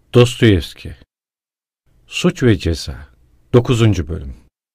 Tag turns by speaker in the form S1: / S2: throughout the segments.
S1: Dostoyevski. Suç ve Ceza 9. Bölüm.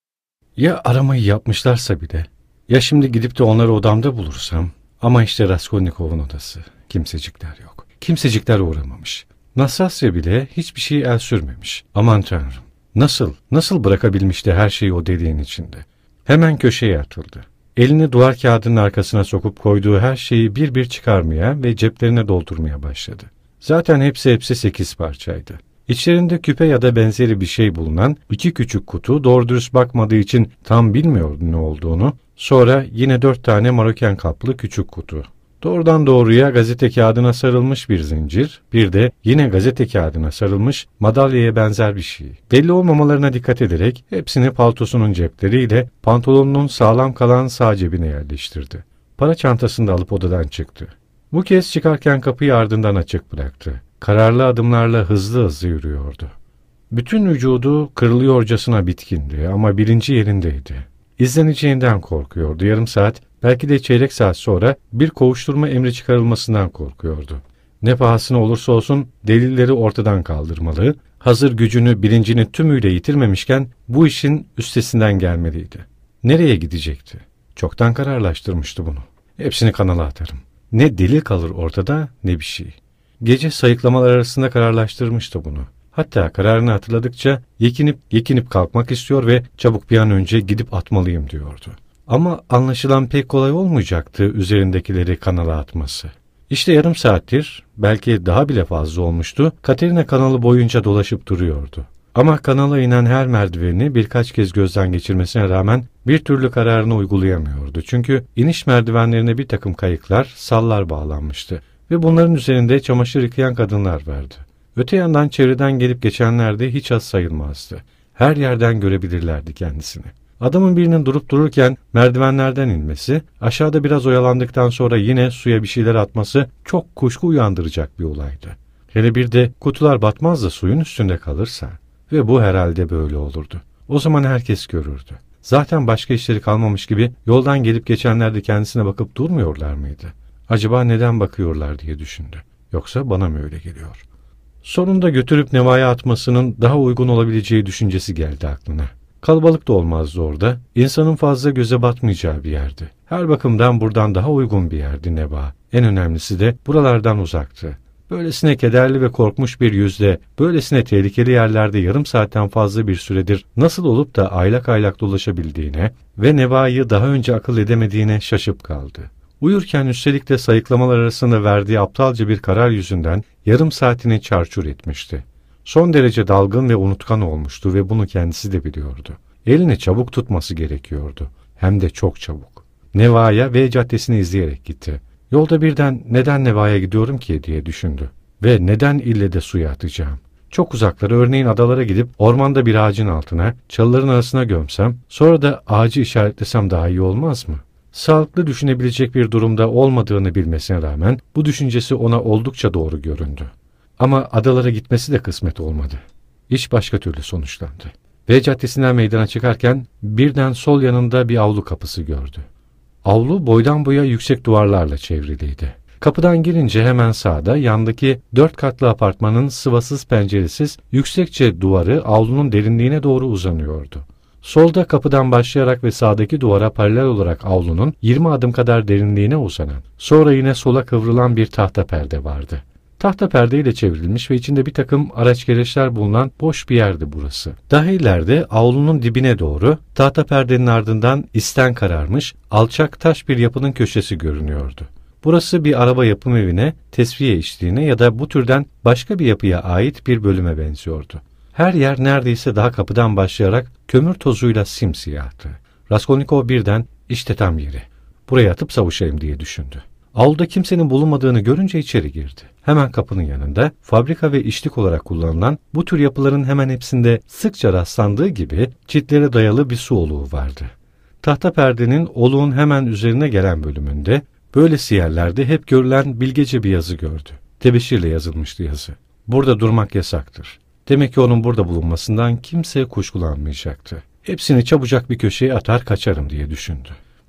S1: Ya aramayı yapmışlarsa bile, ya şimdi gidip de onları odamda bulursam, ama işte Raskolnikov'un odası. Kimsecikler yok. Kimsecikler uğramamış. Nastasya bile hiçbir şey el sürmemiş. Aman Tanrım. Nasıl bırakabilmişti her şeyi o deliğin içinde? Hemen köşeye atıldı. Elini duvar kağıdının arkasına sokup koyduğu her şeyi bir bir çıkarmaya ve ceplerine doldurmaya başladı. Zaten hepsi 8 parçaydı. İçlerinde küpe ya da benzeri bir şey bulunan 2 küçük kutu, doğru dürüst bakmadığı için tam bilmiyordu ne olduğunu. Sonra yine 4 tane maroken kaplı küçük kutu. Doğrudan doğruya gazete kağıdına sarılmış bir zincir, bir de yine gazete kağıdına sarılmış madalyaya benzer bir şey. Belli olmamalarına dikkat ederek hepsini paltosunun cepleriyle pantolonunun sağlam kalan sağ cebine yerleştirdi. Para çantasını da alıp odadan çıktı. Bu kez çıkarken kapıyı ardından açık bıraktı. Kararlı adımlarla hızlı yürüyordu. Bütün vücudu kırılıyorcasına bitkindi ama bilinci yerindeydi. İzleneceğinden korkuyordu. Yarım saat, belki de çeyrek saat sonra bir kovuşturma emri çıkarılmasından korkuyordu. Ne pahasına olursa olsun delilleri ortadan kaldırmalı, hazır gücünü, bilincini tümüyle yitirmemişken bu işin üstesinden gelmeliydi. Nereye gidecekti? Çoktan kararlaştırmıştı bunu. Hepsini kanala atarım. Ne delil kalır ortada ne bir şey. Gece sayıklamalar arasında kararlaştırmıştı bunu. Hatta kararını hatırladıkça yekinip kalkmak istiyor ve çabuk bir an önce gidip atmalıyım diyordu. Ama anlaşılan pek kolay olmayacaktı üzerindekileri kanala atması. İşte yarım saattir, belki daha bile fazla olmuştu, Katerina kanalı boyunca dolaşıp duruyordu. Ama kanala inen her merdiveni birkaç kez gözden geçirmesine rağmen bir türlü kararını uygulayamıyordu. Çünkü iniş merdivenlerine bir takım kayıklar, sallar bağlanmıştı ve bunların üzerinde çamaşır yıkayan kadınlar vardı. Öte yandan çevreden gelip geçenler de hiç az sayılmazdı. Her yerden görebilirlerdi kendisini. Adamın birinin durup dururken merdivenlerden inmesi, aşağıda biraz oyalandıktan sonra yine suya bir şeyler atması çok kuşku uyandıracak bir olaydı. Hele bir de kutular batmaz da suyun üstünde kalırsa, ve bu herhalde böyle olurdu. O zaman herkes görürdü. Zaten başka işleri kalmamış gibi yoldan gelip geçenler de kendisine bakıp durmuyorlar mıydı? Acaba neden bakıyorlar diye düşündü. Yoksa bana mı öyle geliyor? Sonunda götürüp Neva'ya atmasının daha uygun olabileceği düşüncesi geldi aklına. Kalabalık da olmazdı orada. İnsanın fazla göze batmayacağı bir yerdi. Her bakımdan buradan daha uygun bir yerdi Neva. En önemlisi de buralardan uzaktı. Böylesine kederli ve korkmuş bir yüzle, böylesine tehlikeli yerlerde yarım saatten fazla bir süredir nasıl olup da aylak aylak dolaşabildiğine ve Neva'yı daha önce akıl edemediğine şaşıp kaldı. Uyurken üstelik de sayıklamalar arasında verdiği aptalca bir karar yüzünden yarım saatini çarçur etmişti. Son derece dalgın ve unutkan olmuştu ve bunu kendisi de biliyordu. Elini çabuk tutması gerekiyordu. Hem de çok çabuk. Neva'ya V caddesini izleyerek gitti. Yolda birden neden Neva'ya gidiyorum ki diye düşündü. Ve neden ille de suya atacağım? Çok uzaklara, örneğin adalara gidip ormanda bir ağacın altına, çalıların arasına gömsem, sonra da ağacı işaretlesem daha iyi olmaz mı? Sağlıklı düşünebilecek bir durumda olmadığını bilmesine rağmen bu düşüncesi ona oldukça doğru göründü. Ama adalara gitmesi de kısmet olmadı. İş başka türlü sonuçlandı. V caddesinden meydana çıkarken birden sol yanında bir avlu kapısı gördü. Avlu boydan boya yüksek duvarlarla çevriliydi. Kapıdan girince hemen sağda yandaki 4 katlı apartmanın sıvasız penceresiz yüksekçe duvarı avlunun derinliğine doğru uzanıyordu. Solda kapıdan başlayarak ve sağdaki duvara paralel olarak avlunun 20 adım kadar derinliğine uzanan, sonra yine sola kıvrılan bir tahta perde vardı. Tahta perdeyle çevrilmiş ve içinde bir takım araç gereçler bulunan boş bir yerdi burası. Daha ileride avlunun dibine doğru tahta perdenin ardından isten kararmış alçak taş bir yapının köşesi görünüyordu. Burası bir araba yapım evine, tesviye işliğine ya da bu türden başka bir yapıya ait bir bölüme benziyordu. Her yer neredeyse daha kapıdan başlayarak kömür tozuyla simsiyahtı. Raskolnikov birden işte tam yeri. Buraya atıp savuşayım diye düşündü. Avluda kimsenin bulunmadığını görünce içeri girdi. Hemen kapının yanında fabrika ve işlik olarak kullanılan bu tür yapıların hemen hepsinde sıkça rastlandığı gibi çitlere dayalı bir su oluğu vardı. Tahta perdenin oluğun hemen üzerine gelen bölümünde böylesi yerlerde hep görülen bilgece bir yazı gördü. Tebeşirle yazılmıştı yazı. Burada durmak yasaktır. Demek ki onun burada bulunmasından kimse kuşkulanmayacaktı. Hepsini çabucak bir köşeye atar kaçarım diye düşündü.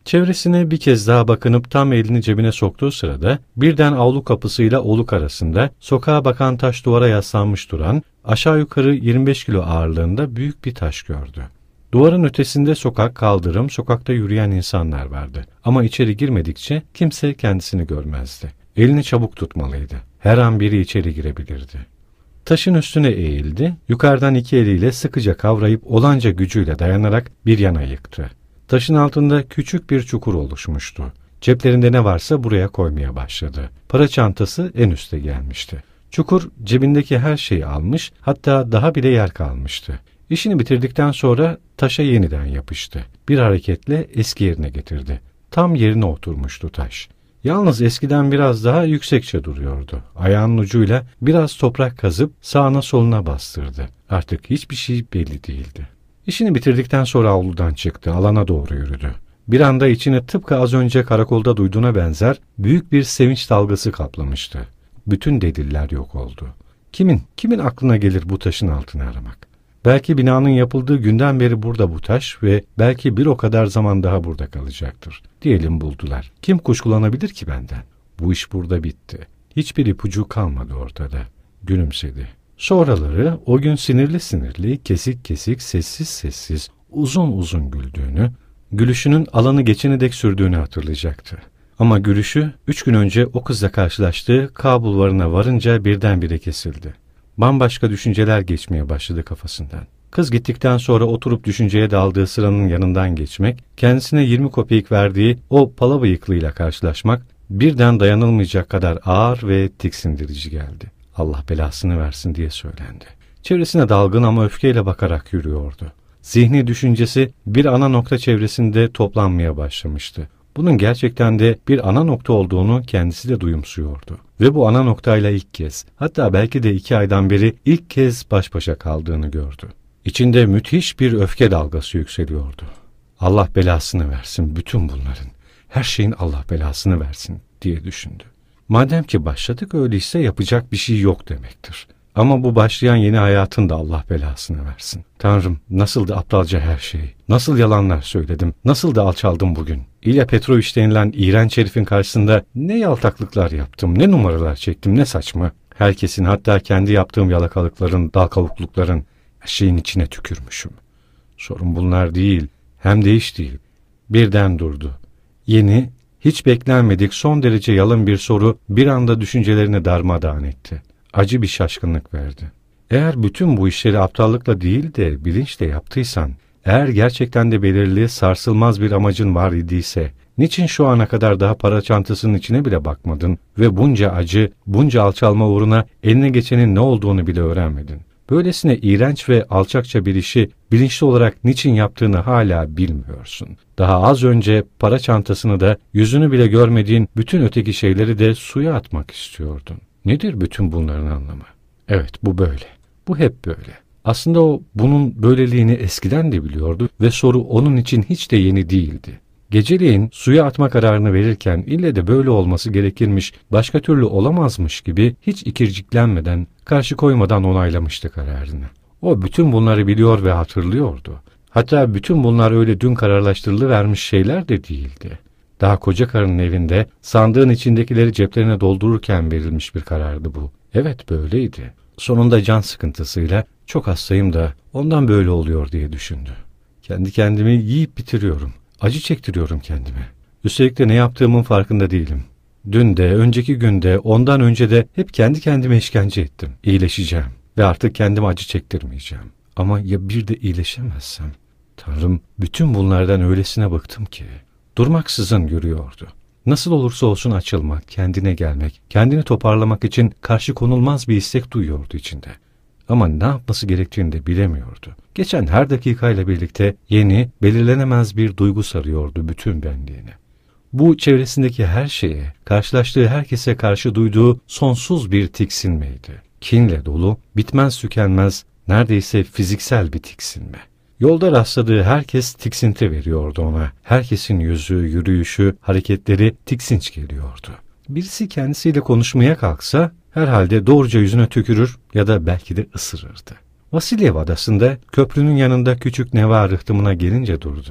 S1: Çevresine bir kez daha bakınıp tam elini cebine soktuğu sırada birden avlu kapısıyla oluk arasında sokağa bakan taş duvara yaslanmış duran aşağı yukarı 25 kilo ağırlığında büyük bir taş gördü. Duvarın ötesinde sokak, kaldırım, sokakta yürüyen insanlar vardı. Ama içeri girmedikçe kimse kendisini görmezdi. Elini çabuk tutmalıydı. Her an biri içeri girebilirdi. Taşın üstüne eğildi, yukarıdan iki eliyle sıkıca kavrayıp olanca gücüyle dayanarak bir yana yıktı. Taşın altında küçük bir çukur oluşmuştu. Ceplerinde ne varsa buraya koymaya başladı. Para çantası en üste gelmişti. Çukur cebindeki her şeyi almış, hatta daha bile yer kalmıştı. İşini bitirdikten sonra taşa yeniden yapıştı. Bir hareketle eski yerine getirdi. Tam yerine oturmuştu taş. Yalnız eskiden biraz daha yüksekçe duruyordu. Ayağının ucuyla biraz toprak kazıp sağına soluna bastırdı. Artık hiçbir şey belli değildi. İşini bitirdikten sonra avludan çıktı, alana doğru yürüdü. Bir anda içini tıpkı az önce karakolda duyduğuna benzer büyük bir sevinç dalgası kaplamıştı. Bütün deliller yok oldu. Kimin aklına gelir bu taşın altını aramak? Belki binanın yapıldığı günden beri burada bu taş ve belki bir o kadar zaman daha burada kalacaktır. Diyelim buldular. Kim kuşkulanabilir ki benden? Bu iş burada bitti. Hiçbir ipucu kalmadı ortada. Gülümsedi. Sonraları o gün sinirli sinirli, kesik kesik, sessiz sessiz, uzun uzun güldüğünü, gülüşünün alanı geçene dek sürdüğünü hatırlayacaktı. Ama gülüşü 3 gün önce o kızla karşılaştığı K bulvarına varınca birdenbire kesildi. Bambaşka düşünceler geçmeye başladı kafasından. Kız gittikten sonra oturup düşünceye daldığı sıranın yanından geçmek, kendisine 20 kopeyik verdiği o pala bıyıklıyla karşılaşmak birden dayanılmayacak kadar ağır ve tiksindirici geldi. Allah belasını versin diye söylendi. Çevresine dalgın ama öfkeyle bakarak yürüyordu. Zihni düşüncesi bir ana nokta çevresinde toplanmaya başlamıştı. Bunun gerçekten de bir ana nokta olduğunu kendisi de duyumsuyordu. Ve bu ana noktayla ilk kez, hatta belki de 2 aydan beri ilk kez baş başa kaldığını gördü. İçinde müthiş bir öfke dalgası yükseliyordu. Allah belasını versin bütün bunların. Her şeyin Allah belasını versin diye düşündü. Madem ki başladık öyleyse yapacak bir şey yok demektir. Ama bu başlayan yeni hayatın da Allah belasını versin. Tanrım, nasıl da aptalca her şey. Nasıl yalanlar söyledim. Nasıl da alçaldım bugün. İlya Petroviç denilen iğrenç herifin karşısında ne yaltaklıklar yaptım, ne numaralar çektim, ne saçma. Herkesin, hatta kendi yaptığım yalakalıkların, dal kavuklukların şeyin içine tükürmüşüm. Sorun bunlar değil, hem de hiç değil. Birden durdu. Yeni, hiç beklenmedik son derece yalın bir soru bir anda düşüncelerini darmadağın etti. Acı bir şaşkınlık verdi. Eğer bütün bu işleri aptallıkla değil de bilinçle yaptıysan, eğer gerçekten de belirli, sarsılmaz bir amacın var idiyse, niçin şu ana kadar daha para çantasının içine bile bakmadın ve bunca acı, bunca alçalma uğruna eline geçenin ne olduğunu bile öğrenmedin? Böylesine iğrenç ve alçakça bir işi bilinçli olarak niçin yaptığını hala bilmiyorsun. Daha az önce para çantasını da, yüzünü bile görmediğin bütün öteki şeyleri de suya atmak istiyordun. Nedir bütün bunların anlamı? Evet, bu böyle. Bu hep böyle. Aslında o bunun böyleliğini eskiden de biliyordu ve soru onun için hiç de yeni değildi. Geceleyin suya atma kararını verirken ille de böyle olması gerekirmiş, başka türlü olamazmış gibi hiç ikirciklenmeden, karşı koymadan onaylamıştı kararını. O bütün bunları biliyor ve hatırlıyordu. Hatta bütün bunlar öyle dün kararlaştırılıvermiş şeyler de değildi. Daha koca karının evinde sandığın içindekileri ceplerine doldururken verilmiş bir karardı bu. Evet, böyleydi. Sonunda can sıkıntısıyla çok hastayım da ondan böyle oluyor diye düşündü. Kendi kendimi yiyip bitiriyorum. Acı çektiriyorum kendime. Üstelik de ne yaptığımın farkında değilim. Dün de, önceki günde, ondan önce de hep kendi kendime işkence ettim. İyileşeceğim ve artık kendime acı çektirmeyeceğim. Ama ya bir de iyileşemezsem? Tanrım, bütün bunlardan öylesine bıktım ki. Durmaksızın yürüyordu. Nasıl olursa olsun açılmak, kendine gelmek, kendini toparlamak için karşı konulmaz bir istek duyuyordu içinde. Ama ne yapması gerektiğini de bilemiyordu. Geçen her dakikayla birlikte yeni, belirlenemez bir duygu sarıyordu bütün benliğini. Bu çevresindeki her şeye, karşılaştığı herkese karşı duyduğu sonsuz bir tiksinmeydi. Kinle dolu, bitmez tükenmez, neredeyse fiziksel bir tiksinme. Yolda rastladığı herkes tiksinti veriyordu ona. Herkesin yüzü, yürüyüşü, hareketleri tiksinç geliyordu. Birisi kendisiyle konuşmaya kalksa herhalde doğruca yüzüne tükürür ya da belki de ısırırdı. Vasilyev adasında köprünün yanında küçük neva rıhtımına gelince durdu.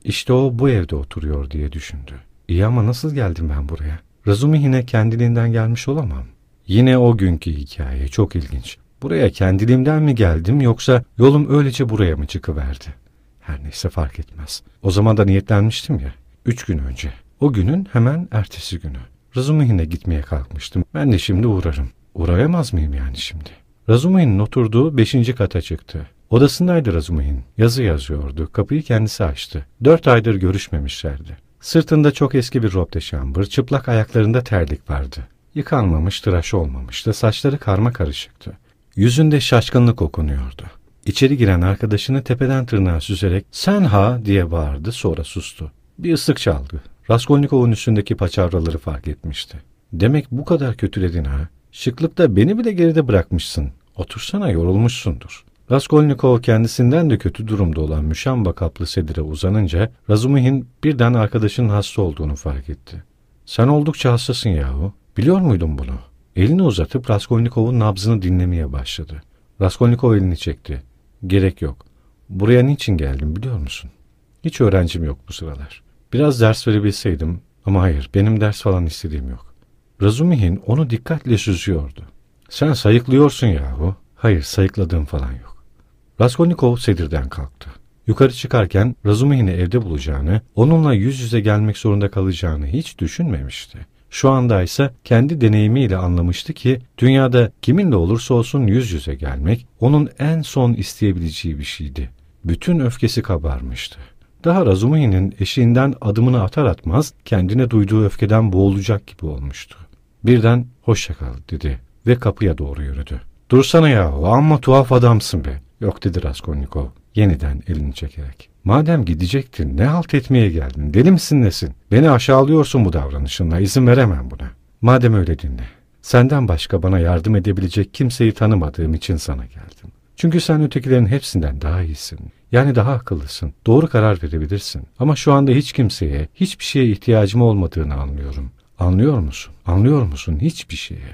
S1: İşte o bu evde oturuyor diye düşündü. İyi ama nasıl geldim ben buraya? Razumihin'e kendiliğinden gelmiş olamam. Yine o günkü hikaye çok ilginç. Buraya kendiliğimden mi geldim yoksa yolum öylece buraya mı çıkıverdi? Her neyse fark etmez. O zaman da niyetlenmiştim ya. 3 gün önce. O günün hemen ertesi günü. Razumihin'e gitmeye kalkmıştım. Ben de şimdi uğrarım. Uğrayamaz mıyım yani şimdi? Razumihin'in oturduğu 5. kata çıktı. Odasındaydı Razumihin. Yazı yazıyordu. Kapıyı kendisi açtı. 4 aydır görüşmemişlerdi. Sırtında çok eski bir robe de şambır, çıplak ayaklarında terlik vardı. Yıkanmamış, tıraş olmamıştı, saçları karma karışıktı. Yüzünde şaşkınlık okunuyordu. İçeri giren arkadaşını tepeden tırnağa süzerek "Sen ha!" diye bağırdı, sonra sustu. Bir ıslık çaldı. Raskolnikov'un üstündeki paçavraları fark etmişti. "Demek bu kadar kötüledin ha? Şıklıkta beni bile geride bırakmışsın. Otursana, yorulmuşsundur." Raskolnikov kendisinden de kötü durumda olan müşamba kaplı sedire uzanınca Razumihin birden arkadaşının hasta olduğunu fark etti. "Sen oldukça hastasın yahu. Biliyor muydun bunu?" Elini uzatıp Raskolnikov'un nabzını dinlemeye başladı. Raskolnikov elini çekti. "Gerek yok. Buraya niçin geldim biliyor musun? Hiç öğrencim yok bu sıralar. Biraz ders verebilseydim ama hayır, benim ders falan istediğim yok." Razumihin onu dikkatle süzüyordu. "Sen sayıklıyorsun yahu." "Hayır, sayıkladığım falan yok." Raskolnikov sedirden kalktı. Yukarı çıkarken Razumihin'i evde bulacağını, onunla yüz yüze gelmek zorunda kalacağını hiç düşünmemişti. Şu anda ise kendi deneyimiyle anlamıştı ki dünyada kiminle olursa olsun yüz yüze gelmek onun en son isteyebileceği bir şeydi. Bütün öfkesi kabarmıştı. Daha Razumihin'in eşiğinden adımını atar atmaz kendine duyduğu öfkeden boğulacak gibi olmuştu. Birden "Hoşça kal" dedi ve kapıya doğru yürüdü. "Dursana yahu, amma tuhaf adamsın be." "Yok" dedi Raskolnikov yeniden elini çekerek. "Madem gidecektin ne halt etmeye geldin? Deli misin nesin? Beni aşağılıyorsun bu davranışınla, izin veremem buna." "Madem öyle dinle. Senden başka bana yardım edebilecek kimseyi tanımadığım için sana geldim. Çünkü sen ötekilerin hepsinden daha iyisin. Yani daha akıllısın. Doğru karar verebilirsin. Ama şu anda hiç kimseye, hiçbir şeye ihtiyacım olmadığını anlıyorum. Anlıyor musun? Anlıyor musun? Hiçbir şeye.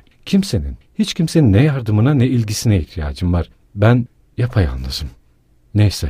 S1: Hiç kimsenin ne yardımına ne ilgisine ihtiyacım var. Ben yapayalnızım. Neyse.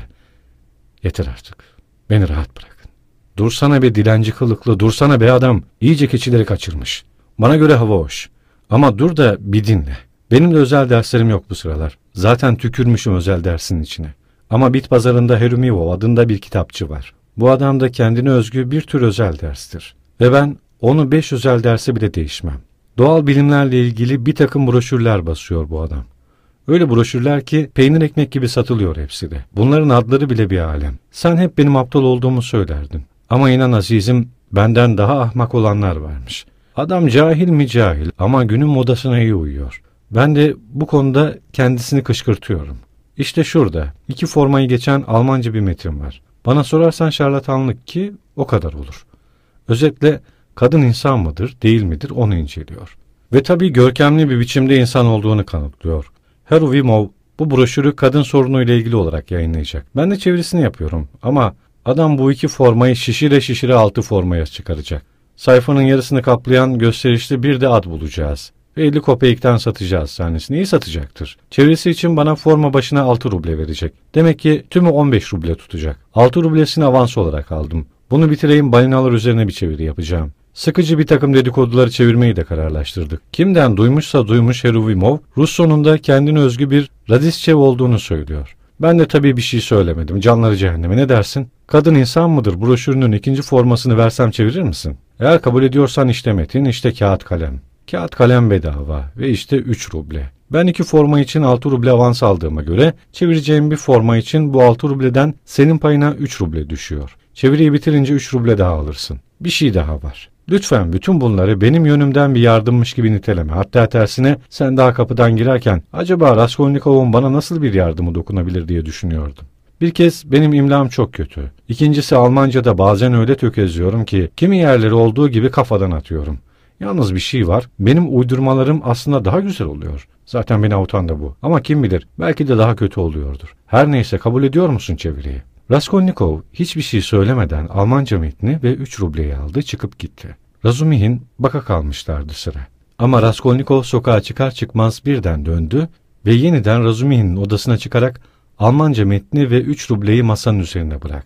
S1: Yeter artık. Beni rahat bırakın." "Dursana be dilenci kılıklı, dursana be adam. İyice keçileri kaçırmış. Bana göre hava hoş. Ama dur da bir dinle. Benim de özel derslerim yok bu sıralar. Zaten tükürmüşüm özel dersin içine. Ama bit pazarında Herumivov adında bir kitapçı var. Bu adam da kendine özgü bir tür özel derstir. Ve ben onu 5 özel derse bile değişmem. Doğal bilimlerle ilgili bir takım broşürler basıyor bu adam. Öyle broşürler ki peynir ekmek gibi satılıyor hepsi de. Bunların adları bile bir alem. Sen hep benim aptal olduğumu söylerdin. Ama inan azizim, benden daha ahmak olanlar varmış. Adam cahil mi cahil ama günün modasına iyi uyuyor. Ben de bu konuda kendisini kışkırtıyorum. İşte şurada 2 formayı geçen Almanca bir metin var. Bana sorarsan şarlatanlık ki o kadar olur. Özetle kadın insan mıdır değil midir onu inceliyor. Ve tabii görkemli bir biçimde insan olduğunu kanıtlıyor. Heruvimov bu broşürü kadın sorunuyla ilgili olarak yayınlayacak. Ben de çevirisini yapıyorum ama adam bu 2 formayı şişire şişire 6 formaya çıkaracak. Sayfanın yarısını kaplayan gösterişli bir de ad bulacağız. Ve 50 kopeyikten satacağız tanesini. İyi satacaktır. Çevirisi için bana forma başına 6 ruble verecek. Demek ki tümü 15 ruble tutacak. 6 rublesini avans olarak aldım. Bunu bitireyim, balinalar üzerine bir çeviri yapacağım. Sıkıcı bir takım dedikoduları çevirmeyi de kararlaştırdık. Kimden duymuşsa duymuş Heruvimov, Rus sonunda kendine özgü bir Radisçev olduğunu söylüyor. Ben de tabii bir şey söylemedim. Canları cehenneme, ne dersin? Kadın insan mıdır broşürünün 2. formasını versem çevirir misin? Eğer kabul ediyorsan işte metin, işte kağıt kalem. Kağıt kalem bedava ve işte 3 ruble. Ben 2 forma için 6 ruble avans aldığıma göre çevireceğim bir forma için bu 6 rubleden senin payına 3 ruble düşüyor. Çeviriyi bitirince 3 ruble daha alırsın. Bir şey daha var. Lütfen bütün bunları benim yönümden bir yardımmış gibi niteleme. Hatta tersine sen daha kapıdan girerken acaba Raskolnikov'un bana nasıl bir yardımı dokunabilir diye düşünüyordum. Bir kez benim imlam çok kötü. İkincisi Almanca'da bazen öyle tökezliyorum ki kimi yerleri olduğu gibi kafadan atıyorum. Yalnız bir şey var, benim uydurmalarım aslında daha güzel oluyor. Zaten beni avutan da bu. Ama kim bilir, belki de daha kötü oluyordur. Her neyse, kabul ediyor musun çeviriyi? Raskolnikov hiçbir şey söylemeden Almanca metni ve 3 rubleyi aldı, çıkıp gitti. Razumihin baka kalmışlardı sıra. Ama Raskolnikov sokağa çıkar çıkmaz birden döndü ve yeniden Razumihin'in odasına çıkarak Almanca metni ve 3 rubleyi masanın üzerine bıraktı.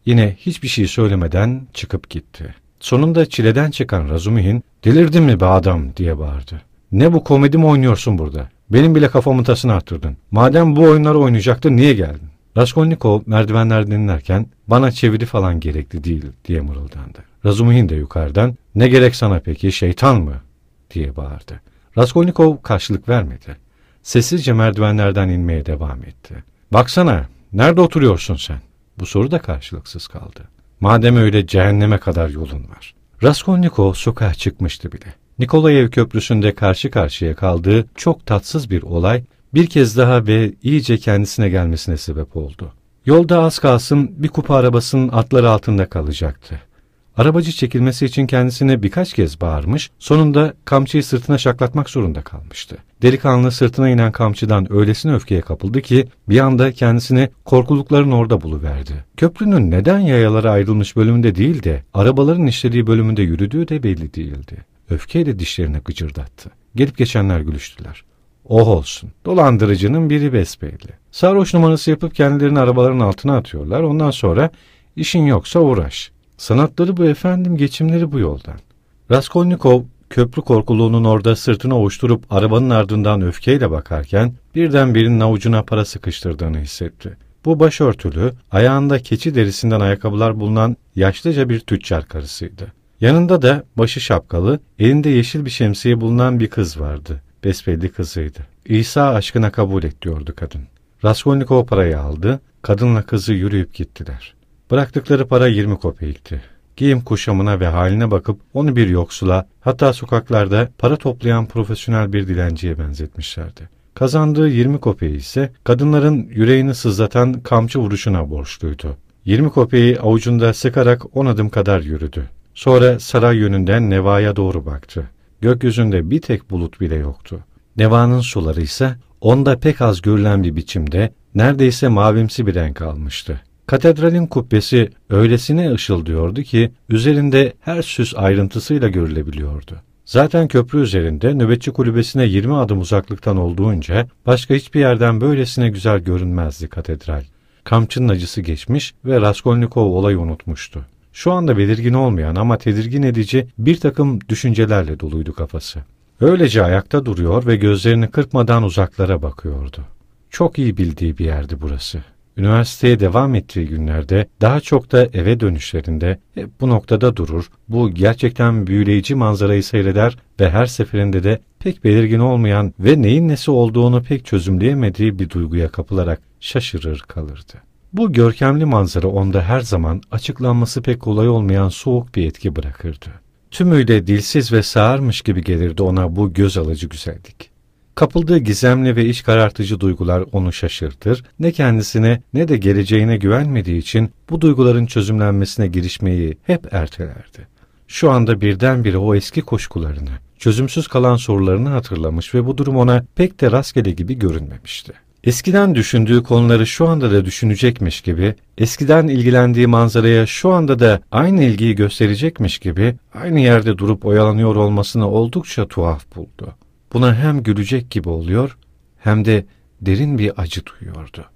S1: Yine hiçbir şey söylemeden çıkıp gitti. Sonunda çileden çıkan Razumihin, "Delirdin mi be adam?" diye bağırdı. "Ne bu, komedi mi oynuyorsun burada? Benim bile kafamın tasını attırdın. Madem bu oyunları oynayacaktın niye geldin?" Raskolnikov merdivenlerden inerken "Bana çeviri falan gerekli değil" diye mırıldandı. Razumihin de yukarıdan "Ne gerek sana peki, şeytan mı?" diye bağırdı. Raskolnikov karşılık vermedi. Sessizce merdivenlerden inmeye devam etti. "Baksana, nerede oturuyorsun sen?" Bu soru da karşılıksız kaldı. "Madem öyle, cehenneme kadar yolun var." Raskolnikov sokağa çıkmıştı bile. Nikolayev Köprüsü'nde karşı karşıya kaldığı çok tatsız bir olay bir kez daha ve iyice kendisine gelmesine sebep oldu. Yolda az kalsın bir kupa arabasının atları altında kalacaktı. Arabacı çekilmesi için kendisine birkaç kez bağırmış, sonunda kamçıyı sırtına şaklatmak zorunda kalmıştı. Delikanlı sırtına inen kamçıdan öylesine öfkeye kapıldı ki bir anda kendisini korkulukların orada buluverdi. Köprünün neden yayalara ayrılmış bölümünde değil de arabaların işlediği bölümünde yürüdüğü de belli değildi. Öfkeyle dişlerini gıcırdattı. Gelip geçenler gülüştüler. "Oh olsun, dolandırıcının biri besbelli. Sarhoş numarası yapıp kendilerini arabaların altına atıyorlar, ondan sonra işin yoksa uğraş. Sanatları bu efendim, geçimleri bu yoldan." Raskolnikov köprü korkuluğunun orada sırtını ovuşturup arabanın ardından öfkeyle bakarken birden birinin avucuna para sıkıştırdığını hissetti. Bu başörtülü, ayağında keçi derisinden ayakkabılar bulunan yaşlıca bir tüccar karısıydı. Yanında da başı şapkalı, elinde yeşil bir şemsiye bulunan bir kız vardı. Besbelli kızıydı. "İsa aşkına kabul et" diyordu kadın. Raskolnikov parayı aldı, kadınla kızı yürüyüp gittiler. Bıraktıkları para 20 kopekti. Giyim kuşamına ve haline bakıp onu bir yoksula, hatta sokaklarda para toplayan profesyonel bir dilenciye benzetmişlerdi. Kazandığı 20 kopeyi ise kadınların yüreğini sızlatan kamçı vuruşuna borçluydu. 20 kopeyi avucunda sıkarak 10 adım kadar yürüdü. Sonra saray yönünden Neva'ya doğru baktı. Gökyüzünde bir tek bulut bile yoktu. Neva'nın suları ise onda pek az görülen bir biçimde neredeyse mavimsi bir renk almıştı. Katedralin kubbesi öylesine ışıldıyordu ki üzerinde her süs ayrıntısıyla görülebiliyordu. Zaten köprü üzerinde nöbetçi kulübesine 20 adım uzaklıktan olduğunca başka hiçbir yerden böylesine güzel görünmezdi katedral. Kamçının acısı geçmiş ve Raskolnikov olayı unutmuştu. Şu anda belirgin olmayan ama tedirgin edici bir takım düşüncelerle doluydu kafası. Öylece ayakta duruyor ve gözlerini kırpmadan uzaklara bakıyordu. Çok iyi bildiği bir yerdi burası. Üniversiteye devam ettiği günlerde, daha çok da eve dönüşlerinde hep bu noktada durur, bu gerçekten büyüleyici manzarayı seyreder ve her seferinde de pek belirgin olmayan ve neyin nesi olduğunu pek çözümleyemediği bir duyguya kapılarak şaşırır kalırdı. Bu görkemli manzara onda her zaman açıklanması pek kolay olmayan soğuk bir etki bırakırdı. Tümüyle dilsiz ve sağırmış gibi gelirdi ona bu göz alıcı güzellik. Kapıldığı gizemli ve iç karartıcı duygular onu şaşırtır, ne kendisine ne de geleceğine güvenmediği için bu duyguların çözümlenmesine girişmeyi hep ertelerdi. Şu anda birdenbire o eski koşkularını, çözümsüz kalan sorularını hatırlamış ve bu durum ona pek de rastgele gibi görünmemişti. Eskiden düşündüğü konuları şu anda da düşünecekmiş gibi, eskiden ilgilendiği manzaraya şu anda da aynı ilgiyi gösterecekmiş gibi, aynı yerde durup oyalanıyor olmasını oldukça tuhaf buldu. Buna hem gülecek gibi oluyor, hem de derin bir acı duyuyordu.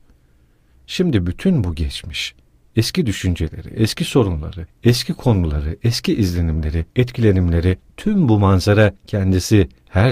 S1: Şimdi bütün bu geçmiş, eski düşünceleri, eski sorunları, eski konuları, eski izlenimleri, etkilenimleri, tüm bu manzara kendisi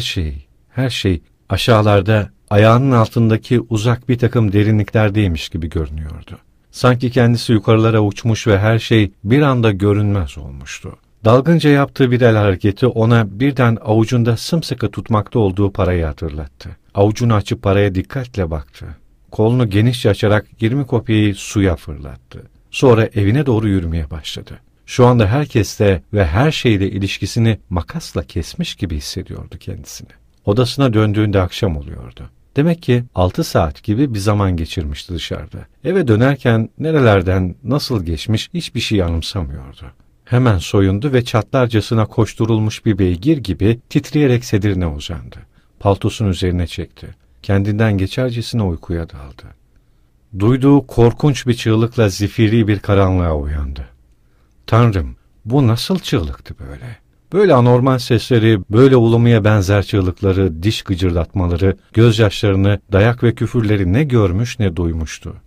S1: her şey aşağılarda, ayağının altındaki uzak bir takım derinliklerdeymiş gibi görünüyordu. Sanki kendisi yukarılara uçmuş ve her şey bir anda görünmez olmuştu. Dalgınca yaptığı bir el hareketi ona birden avucunda sımsıkı tutmakta olduğu parayı hatırlattı. Avucunu açıp paraya dikkatle baktı. Kolunu genişçe açarak 20 kopyayı suya fırlattı. Sonra evine doğru yürümeye başladı. Şu anda herkesle ve her şeyle ilişkisini makasla kesmiş gibi hissediyordu kendisini. Odasına döndüğünde akşam oluyordu. Demek ki 6 saat gibi bir zaman geçirmişti dışarıda. Eve dönerken nerelerden nasıl geçmiş hiçbir şey anımsamıyordu. Hemen soyundu ve çatlarcasına koşturulmuş bir beygir gibi titreyerek sedirine uzandı. Paltosunu üzerine çekti. Kendinden geçercesine uykuya daldı. Duyduğu korkunç bir çığlıkla zifiri bir karanlığa uyandı. Tanrım, bu nasıl çığlıktı böyle? Böyle anormal sesleri, böyle ulumaya benzer çığlıkları, diş gıcırdatmaları, gözyaşlarını, dayak ve küfürleri ne görmüş ne duymuştu.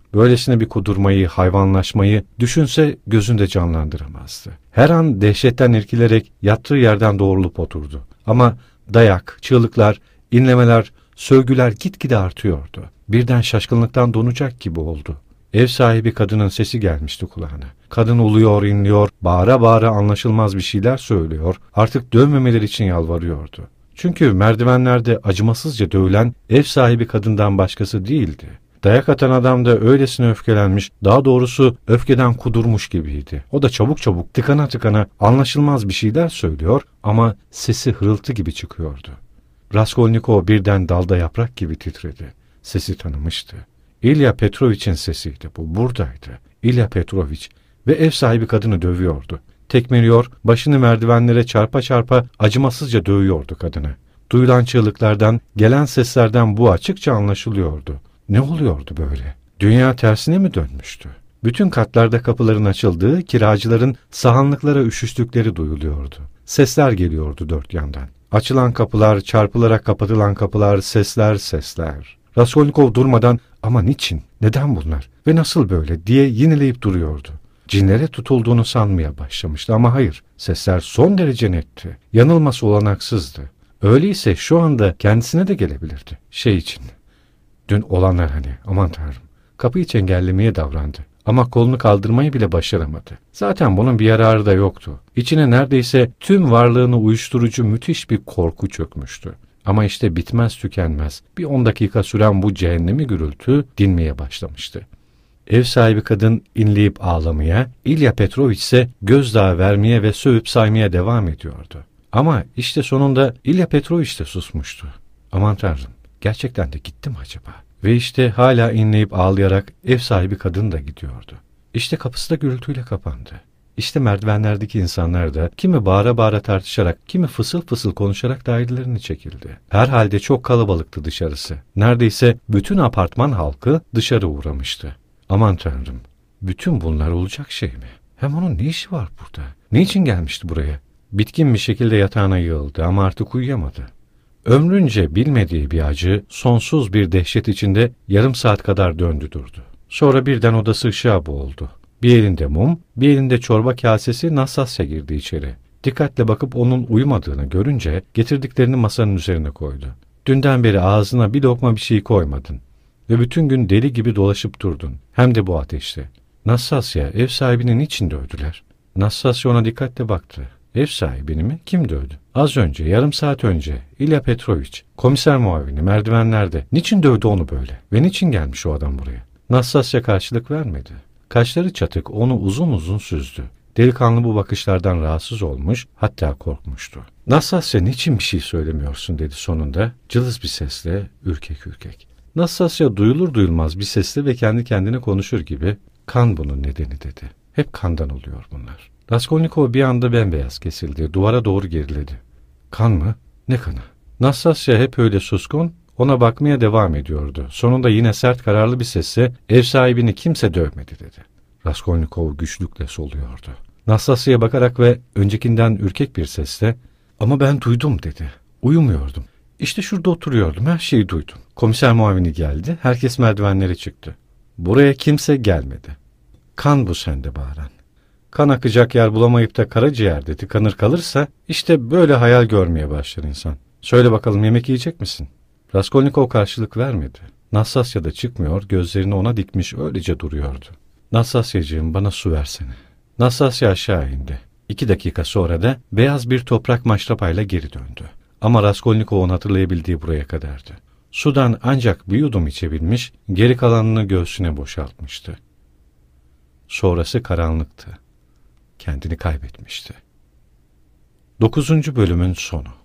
S1: Böylesine bir kudurmayı, hayvanlaşmayı düşünse gözünde canlandıramazdı. Her an dehşetten irkilerek yattığı yerden doğrulup oturdu. Ama dayak, çığlıklar, inlemeler, sövgüler gitgide artıyordu. Birden şaşkınlıktan donacak gibi oldu. Ev sahibi kadının sesi gelmişti kulağına. Kadın uluyor, inliyor, bağıra bağıra anlaşılmaz bir şeyler söylüyor, artık dövmemeleri için yalvarıyordu. Çünkü merdivenlerde acımasızca dövülen ev sahibi kadından başkası değildi. Dayak atan adam da öylesine öfkelenmiş, daha doğrusu öfkeden kudurmuş gibiydi. O da çabuk çabuk tıkana tıkana anlaşılmaz bir şeyler söylüyor ama sesi hırıltı gibi çıkıyordu. Raskolnikov birden dalda yaprak gibi titredi. Sesi tanımıştı. İlya Petrovich'in sesiydi bu, buradaydı. İlya Petrovich ve ev sahibi kadını dövüyordu. Tekmeliyor, başını merdivenlere çarpa çarpa acımasızca dövüyordu kadını. Duyulan çığlıklardan, gelen seslerden bu açıkça anlaşılıyordu. Ne oluyordu böyle? Dünya tersine mi dönmüştü? Bütün katlarda kapıların açıldığı, kiracıların sahanlıklara üşüştükleri duyuluyordu. Sesler geliyordu dört yandan. Açılan kapılar, çarpılarak kapatılan kapılar, sesler, sesler. Raskolnikov durmadan "Ama niçin, neden bunlar ve nasıl böyle?" diye yineleyip duruyordu. Cinlere tutulduğunu sanmaya başlamıştı ama hayır, sesler son derece netti. Yanılması olanaksızdı. Öyleyse şu anda kendisine de gelebilirdi. Şey için, dün olanlar hani, aman tanrım, kapıyı çengellemeye davrandı. Ama kolunu kaldırmayı bile başaramadı. Zaten bunun bir yararı da yoktu. İçine neredeyse tüm varlığını uyuşturucu müthiş bir korku çökmüştü. Ama işte bitmez tükenmez bir 10 dakika süren bu cehennemi gürültü dinmeye başlamıştı. Ev sahibi kadın inleyip ağlamaya, İlya Petrovich ise gözdağı vermeye ve sövüp saymaya devam ediyordu. Ama işte sonunda İlya Petrovich de susmuştu. Aman tanrım, gerçekten de gitti mi acaba? Ve işte hala inleyip ağlayarak ev sahibi kadın da gidiyordu. İşte kapısı da gürültüyle kapandı. İşte merdivenlerdeki insanlar da kimi bağıra bağıra tartışarak, kimi fısıl fısıl konuşarak dairelerini çekildi. Herhalde çok kalabalıktı dışarısı. Neredeyse bütün apartman halkı dışarı uğramıştı. Aman tanrım, bütün bunlar olacak şey mi? Hem onun ne işi var burada? Niçin gelmişti buraya? Bitkin bir şekilde yatağına yığıldı ama artık uyuyamadı. Ömrünce bilmediği bir acı, sonsuz bir dehşet içinde yarım saat kadar döndü durdu. Sonra birden odası ışığa boğuldu. Bir elinde mum, bir elinde çorba kasesi Nastasya girdi içeri. Dikkatle bakıp onun uyumadığını görünce getirdiklerini masanın üzerine koydu. Dünden beri ağzına bir lokma bir şey koymadın ve bütün gün deli gibi dolaşıp durdun. Hem de bu ateşte. Nastasya, ev sahibini niçin dövdüler? Nastasya ona dikkatle baktı. Ev sahibini mi? Kim dövdü? Az önce, yarım saat önce İlya Petrovich, komiser muavini merdivenlerde. Niçin dövdü onu böyle? Ve niçin gelmiş o adam buraya? Nastasya karşılık vermedi. Kaşları çatık onu uzun uzun süzdü. Delikanlı bu bakışlardan rahatsız olmuş, hatta korkmuştu. Nastasya, niçin bir şey söylemiyorsun dedi sonunda, cılız bir sesle, ürkek ürkek. Nastasya duyulur duyulmaz bir sesle ve kendi kendine konuşur gibi, kan bunun nedeni dedi. Hep kandan oluyor bunlar. Raskolnikov bir anda bembeyaz kesildi, duvara doğru geriledi. Kan mı? Ne kanı? Nastasya hep öyle suskun, ona bakmaya devam ediyordu. Sonunda yine sert kararlı bir sesle ev sahibini kimse dövmedi dedi. Raskolnikov güçlükle soluyordu. Nastasya'ya bakarak ve öncekinden ürkek bir sesle "Ama ben duydum" dedi. Uyumuyordum. İşte şurada oturuyordum, her şeyi duydum. Komiser muavini geldi, herkes merdivenlere çıktı. Buraya kimse gelmedi. Kan bu sende bağıran. Kan akacak yer bulamayıp da karaciğerde tıkanır kalırsa işte böyle hayal görmeye başlar insan. Söyle bakalım, yemek yiyecek misin? Raskolnikov karşılık vermedi. Nastasya da çıkmıyor, gözlerini ona dikmiş öylece duruyordu. Nastasyacığım, bana su versene. Nastasya aşağı indi. 2 dakika sonra da beyaz bir toprak maşrapayla geri döndü. Ama Raskolnikov'un hatırlayabildiği buraya kadardı. Sudan ancak bir yudum içebilmiş, geri kalanını göğsüne boşaltmıştı. Sonrası karanlıktı. Kendini kaybetmişti. 9. bölümün sonu.